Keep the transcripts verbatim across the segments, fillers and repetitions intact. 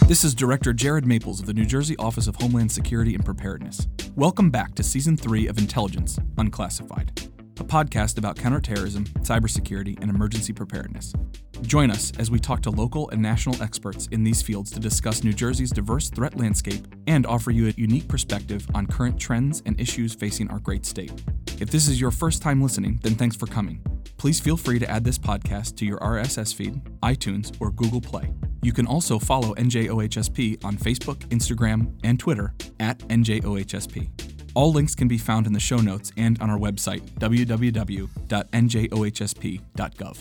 This is Director Jared Maples of the New Jersey Office of Homeland Security and Preparedness. Welcome back to Season three of Intelligence Unclassified, a podcast about counterterrorism, cybersecurity, and emergency preparedness. Join us as we talk to local and national experts in these fields to discuss New Jersey's diverse threat landscape and offer you a unique perspective on current trends and issues facing our great state. If this is your first time listening, then thanks for coming. Please feel free to add this podcast to your R S S feed, iTunes, or Google Play. You can also follow N J O H S P on Facebook, Instagram, and Twitter at N J O H S P. All links can be found in the show notes and on our website, w w w dot n j o h s p dot gov.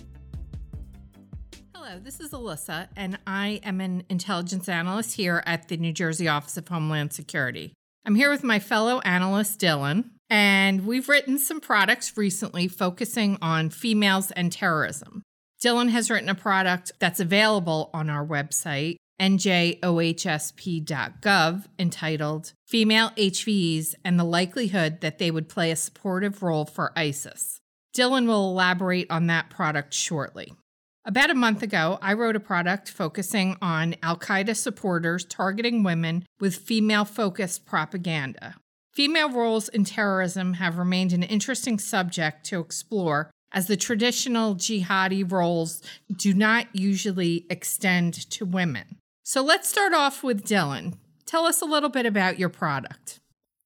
Hello, this is Alyssa, and I am an intelligence analyst here at the New Jersey Office of Homeland Security. I'm here with my fellow analyst, Dylan, and we've written some products recently focusing on females and terrorism. Dylan has written a product that's available on our website, N J O H S P dot gov, entitled Female H V Es and the Likelihood That They Would Play a Supportive Role for ISIS. Dylan will elaborate on that product shortly. About a month ago, I wrote a product focusing on Al-Qaeda supporters targeting women with female-focused propaganda. Female roles in terrorism have remained an interesting subject to explore, as the traditional jihadi roles do not usually extend to women. So let's start off with Dylan. Tell us a little bit about your product.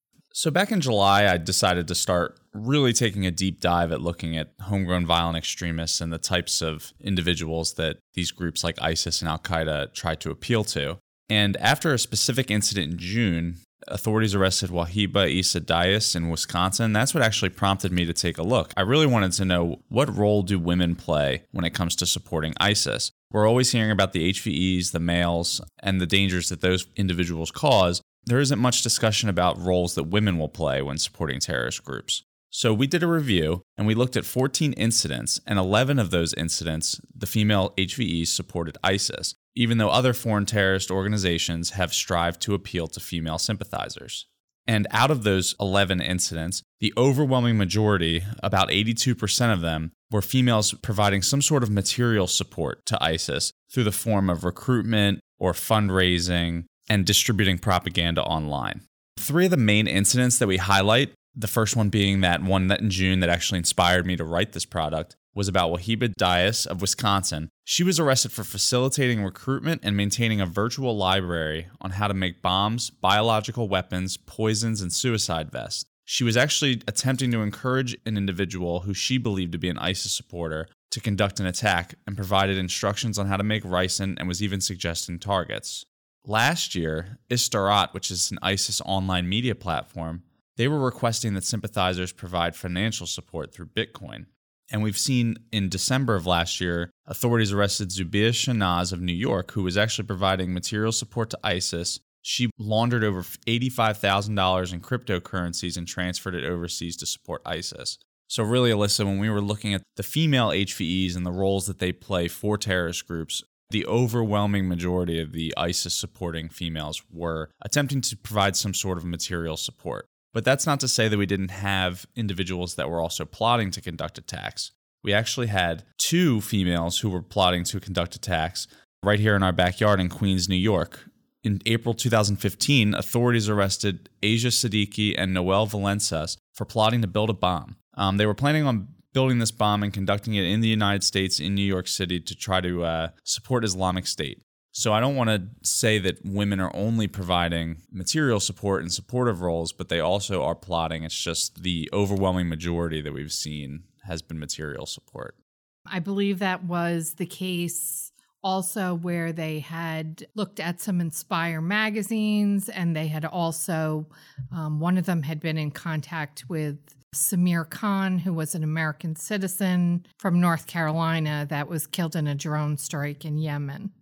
So back in July, I decided to start really taking a deep dive at looking at homegrown violent extremists and the types of individuals that these groups like ISIS and Al-Qaeda try to appeal to. And after a specific incident in June, authorities arrested Wahiba Issa Dias in Wisconsin. That's what actually prompted me to take a look. I really wanted to know, what role do women play when it comes to supporting ISIS? We're always hearing about the H V Es, the males, and the dangers that those individuals cause. There isn't much discussion about roles that women will play when supporting terrorist groups. So we did a review, and we looked at fourteen incidents, and eleven of those incidents, the female H V Es supported ISIS, even though other foreign terrorist organizations have strived to appeal to female sympathizers. And out of those eleven incidents, the overwhelming majority, about eighty-two percent of them, were females providing some sort of material support to ISIS through the form of recruitment or fundraising and distributing propaganda online. Three of the main incidents that we highlight, the first one being that one that in June that actually inspired me to write this product, was about Wahiba Dias of Wisconsin. She was arrested for facilitating recruitment and maintaining a virtual library on how to make bombs, biological weapons, poisons, and suicide vests. She was actually attempting to encourage an individual who she believed to be an ISIS supporter to conduct an attack, and provided instructions on how to make ricin and was even suggesting targets. Last year, Istarat, which is an ISIS online media platform, they were requesting that sympathizers provide financial support through Bitcoin. And we've seen in December of last year, authorities arrested Zubia Shanaz of New York, who was actually providing material support to ISIS. She laundered over eighty-five thousand dollars in cryptocurrencies and transferred it overseas to support ISIS. So really, Alyssa, when we were looking at the female H V Es and the roles that they play for terrorist groups, the overwhelming majority of the ISIS-supporting females were attempting to provide some sort of material support. But that's not to say that we didn't have individuals that were also plotting to conduct attacks. We actually had two females who were plotting to conduct attacks right here in our backyard in Queens, New York. In April two thousand fifteen, authorities arrested Asia Siddiqui and Noelle Valencias for plotting to build a bomb. Um, they were planning on building this bomb and conducting it in the United States, in New York City, to try to uh, support Islamic State. So I don't want to say that women are only providing material support and supportive roles, but they also are plotting. It's just the overwhelming majority that we've seen has been material support. I believe that was the case also where they had looked at some Inspire magazines, and they had also, um, one of them had been in contact with Samir Khan, who was an American citizen from North Carolina that was killed in a drone strike in Yemen.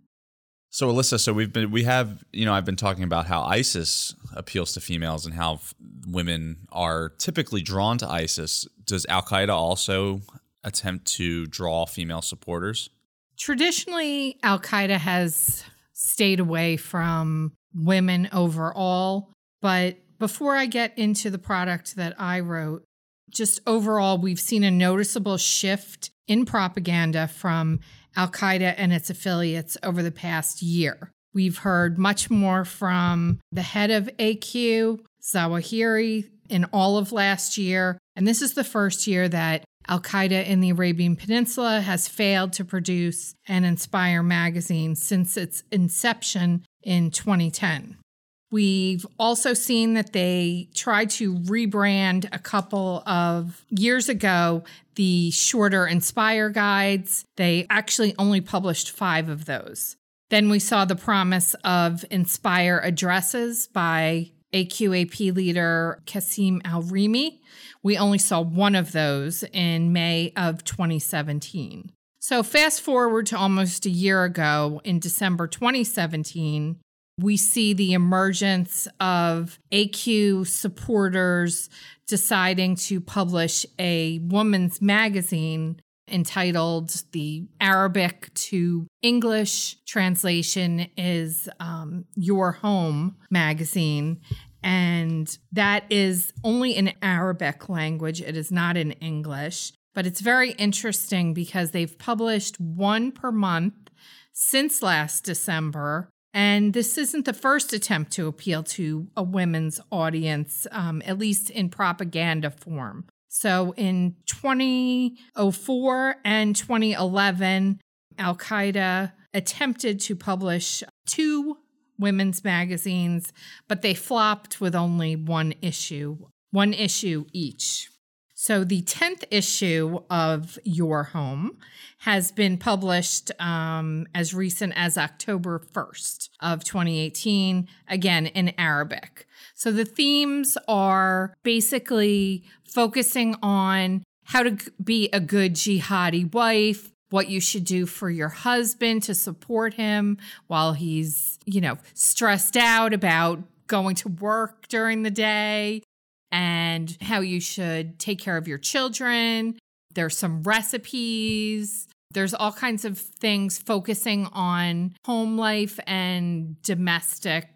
So Alyssa, so we've been, we have, you know, I've been talking about how ISIS appeals to females and how f- women are typically drawn to ISIS. Does Al-Qaeda also attempt to draw female supporters? Traditionally, Al-Qaeda has stayed away from women overall, but before I get into the product that I wrote, just overall, we've seen a noticeable shift in propaganda from Al-Qaeda and its affiliates over the past year. We've heard much more from the head of A Q, Zawahiri, in all of last year. And this is the first year that Al-Qaeda in the Arabian Peninsula has failed to produce an Inspire magazine since its inception in twenty ten. We've also seen that they tried to rebrand a couple of years ago the shorter Inspire guides. They actually only published five of those. Then we saw the promise of Inspire addresses by A Q A P leader Qasim Al-Rimi. We only saw one of those in May of twenty seventeen. So fast forward to almost a year ago, in December twenty seventeen, we see the emergence of A Q supporters deciding to publish a woman's magazine entitled, the Arabic to English translation is um, Your Home magazine. And that is only in Arabic language. It is not in English. But it's very interesting because they've published one per month since last December. And this isn't the first attempt to appeal to a women's audience, um, at least in propaganda form. So in twenty oh four and twenty eleven, Al-Qaeda attempted to publish two women's magazines, but they flopped with only one issue, one issue each. So the tenth issue of Your Home has been published um, as recent as October first of twenty eighteen, again in Arabic. So the themes are basically focusing on how to be a good jihadi wife, what you should do for your husband to support him while he's, you know, stressed out about going to work during the day, and how you should take care of your children. There's some recipes. There's all kinds of things focusing on home life and domestic,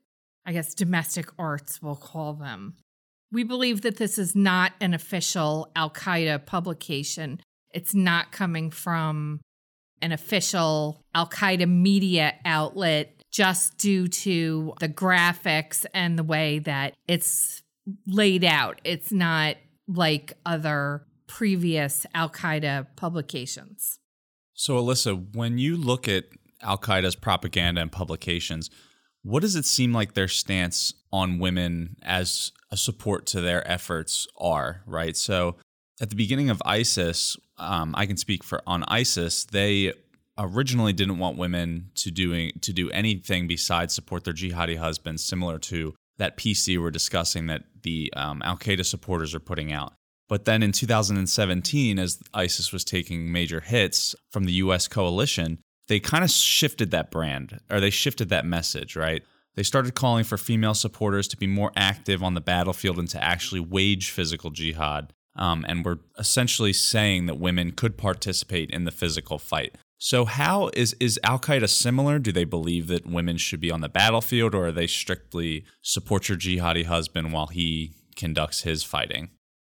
I guess domestic arts, we'll call them. We believe that this is not an official Al-Qaeda publication. It's not coming from an official Al-Qaeda media outlet just due to the graphics and the way that it's laid out. It's not like other previous Al-Qaeda publications. So, Alyssa, when you look at Al-Qaeda's propaganda and publications, what does it seem like their stance on women as a support to their efforts are, right? So at the beginning of ISIS, um, I can speak for on ISIS, they originally didn't want women to doing to do anything besides support their jihadi husbands, similar to that P C we're discussing that the um, Al-Qaeda supporters are putting out. But then in two thousand seventeen, as ISIS was taking major hits from the U S coalition, they kind of shifted that brand, or they shifted that message, right? They started calling for female supporters to be more active on the battlefield and to actually wage physical jihad. Um, and were essentially saying that women could participate in the physical fight. So how is, is Al-Qaeda similar? Do they believe that women should be on the battlefield, or are they strictly support your jihadi husband while he conducts his fighting?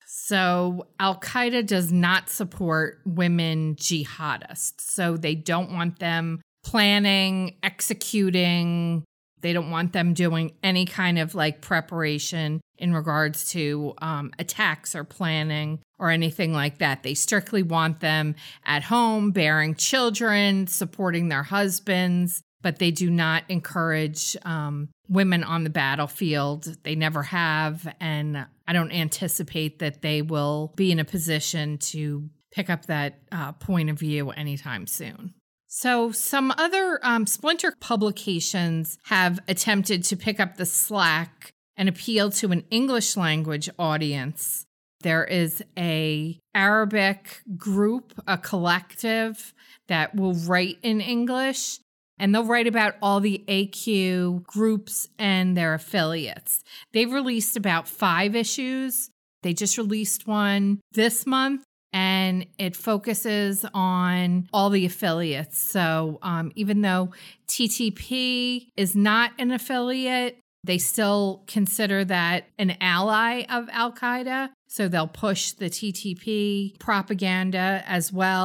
So Al-Qaeda does not support women jihadists. So they don't want them planning, executing. They don't want them doing any kind of like preparation in regards to um, attacks or planning or anything like that. They strictly want them at home, bearing children, supporting their husbands, but they do not encourage um, women on the battlefield. They never have, and I don't anticipate that they will be in a position to pick up that uh, point of view anytime soon. So some other um, splinter publications have attempted to pick up the slack and appeal to an English language audience. There is a Arabic group, a collective that will write in English, and they'll write about all the A Q groups and their affiliates. They've released about five issues. They just released one this month, and it focuses on all the affiliates. So um, even though T T P is not an affiliate, they still consider that an ally of Al-Qaeda. So they'll push the T T P propaganda as well.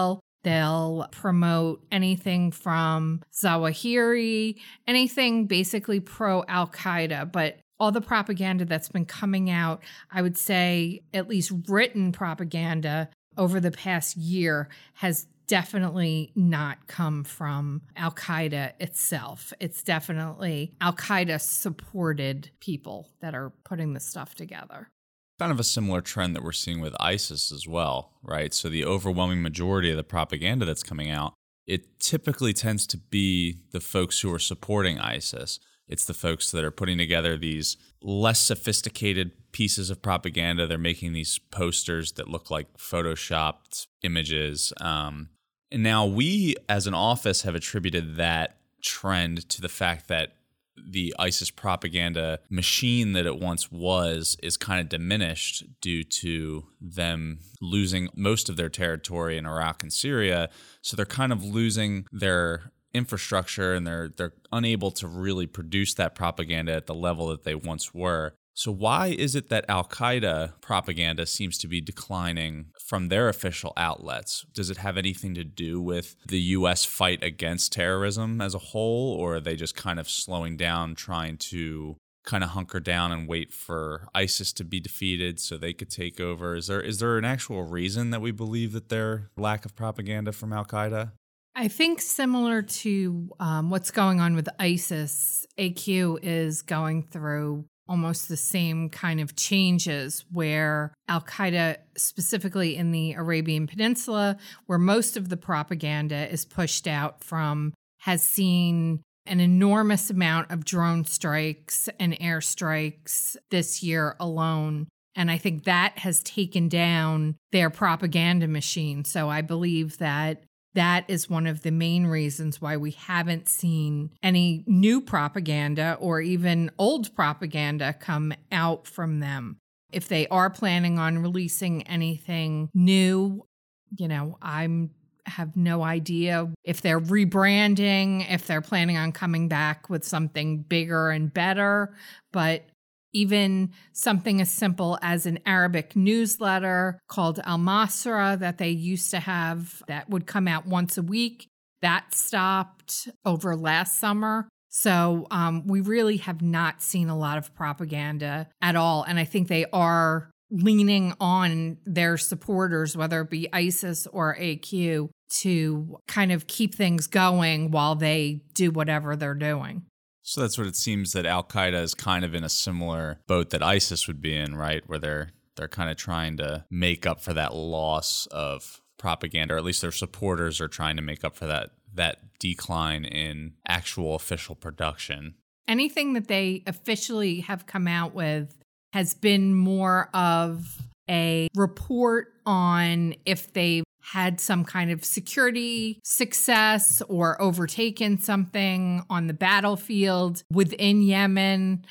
They'll promote anything from Zawahiri, anything basically pro-Al-Qaeda, but all the propaganda that's been coming out, I would say at least written propaganda over the past year has definitely not come from Al-Qaeda itself. It's definitely Al-Qaeda supported people that are putting this stuff together. Kind of a similar trend that we're seeing with ISIS as well, right? So the overwhelming majority of the propaganda that's coming out, it typically tends to be the folks who are supporting ISIS. It's the folks that are putting together these less sophisticated pieces of propaganda. They're making these posters that look like photoshopped images. Um, and now we, as an office, have attributed that trend to the fact that the ISIS propaganda machine that it once was is kind of diminished due to them losing most of their territory in Iraq and Syria. So they're kind of losing their infrastructure and they're they're unable to really produce that propaganda at the level that they once were. So why is it that Al-Qaeda propaganda seems to be declining from their official outlets? Does it have anything to do with the U S fight against terrorism as a whole, or are they just kind of slowing down, trying to kind of hunker down and wait for ISIS to be defeated so they could take over? Is there is there an actual reason that we believe that their lack of propaganda from Al-Qaeda? I think similar to um, what's going on with ISIS, A Q is going through almost the same kind of changes where Al-Qaeda, specifically in the Arabian Peninsula, where most of the propaganda is pushed out from, has seen an enormous amount of drone strikes and airstrikes this year alone. And I think that has taken down their propaganda machine. So I believe that that is one of the main reasons why we haven't seen any new propaganda or even old propaganda come out from them. If they are planning on releasing anything new, you know, I'm have no idea if they're rebranding, if they're planning on coming back with something bigger and better. But even something as simple as an Arabic newsletter called Al Masra that they used to have that would come out once a week, that stopped over last summer. So um, we really have not seen a lot of propaganda at all. And I think they are leaning on their supporters, whether it be ISIS or A Q, to kind of keep things going while they do whatever they're doing. So that's what it seems that Al-Qaeda is kind of in a similar boat that ISIS would be in, right? Where they're they're kind of trying to make up for that loss of propaganda, or at least their supporters are trying to make up for that that decline in actual official production. Anything that they officially have come out with has been more of a report on if they've had some kind of security success or overtaken something on the battlefield within Yemen,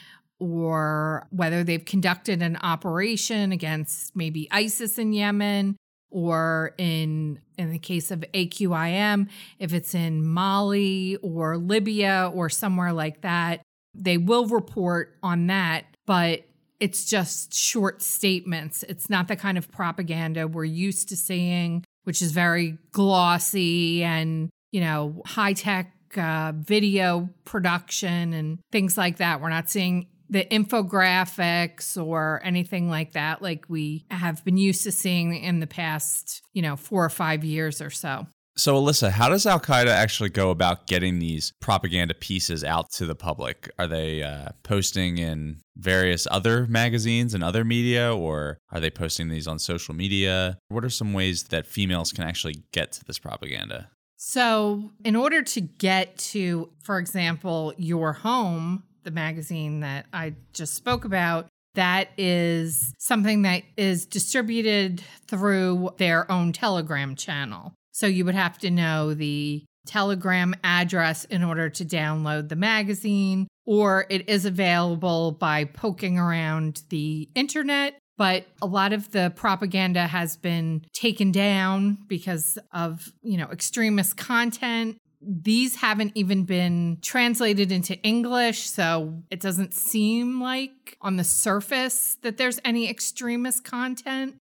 or whether they've conducted an operation against maybe ISIS in Yemen, or in in the case of A Q I M, if it's in Mali or Libya or somewhere like that. They will report on that, but it's just short statements. It's not the kind of propaganda we're used to seeing, which is very glossy and, you know, high-tech uh, video production and things like that. We're not seeing the infographics or anything like that like we have been used to seeing in the past, you know, four or five years or so. So, Alyssa, how does Al-Qaeda actually go about getting these propaganda pieces out to the public? Are they uh, posting in various other magazines and other media, or are they posting these on social media? What are some ways that females can actually get to this propaganda? So, in order to get to, for example, Your Home, the magazine that I just spoke about, that is something that is distributed through their own Telegram channel. So you would have to know the Telegram address in order to download the magazine, or it is available by poking around the internet. But a lot of the propaganda has been taken down because of, you know, extremist content. These haven't even been translated into English, so it doesn't seem like on the surface that there's any extremist content.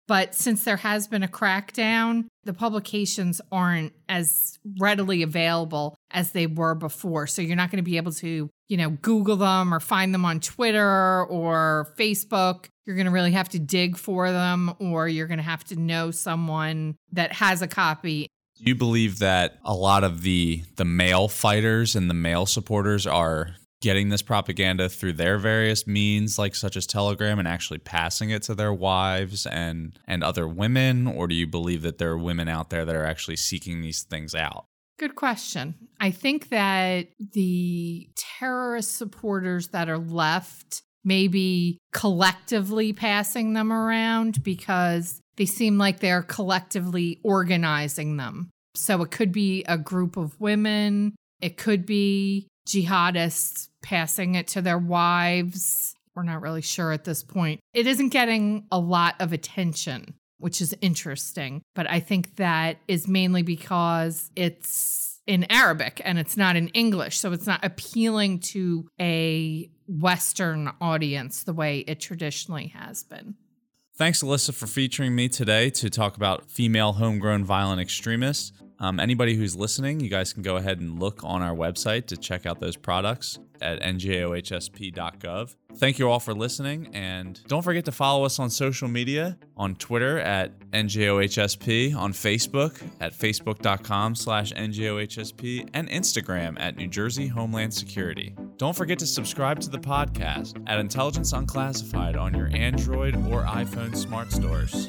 But since there has been a crackdown, the publications aren't as readily available as they were before. So you're not going to be able to, you know, Google them or find them on Twitter or Facebook. You're going to really have to dig for them, or you're going to have to know someone that has a copy. Do you believe that a lot of the the male fighters and the male supporters are getting this propaganda through their various means, like such as Telegram, and actually passing it to their wives and and other women? Or do you believe that there are women out there that are actually seeking these things out? Good question. I think that the terrorist supporters that are left may be collectively passing them around because they seem like they're collectively organizing them. So it could be a group of women. It could be jihadists passing it to their wives. We're not really sure at this point. It isn't getting a lot of attention, which is interesting. But I think that is mainly because it's in Arabic and it's not in English. So it's not appealing to a Western audience the way it traditionally has been. Thanks, Alyssa, for featuring me today to talk about female homegrown violent extremists. Um, anybody who's listening, you guys can go ahead and look on our website to check out those products at N J O H S P dot gov. Thank you all for listening, and don't forget to follow us on social media, on Twitter at N J O H S P, on Facebook at facebook.com slash NJOHSP, and Instagram at New Jersey Homeland Security. Don't forget to subscribe to the podcast at Intelligence Unclassified on your Android or iPhone smart stores.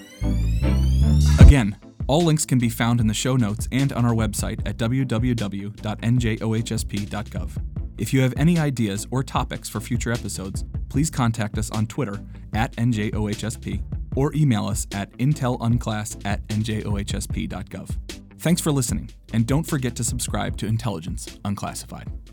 Again, all links can be found in the show notes and on our website at w w w dot N J O H S P dot gov. If you have any ideas or topics for future episodes, please contact us on Twitter at N J O H S P or email us at intelunclass at N J O H S P dot gov. Thanks for listening, and don't forget to subscribe to Intelligence Unclassified.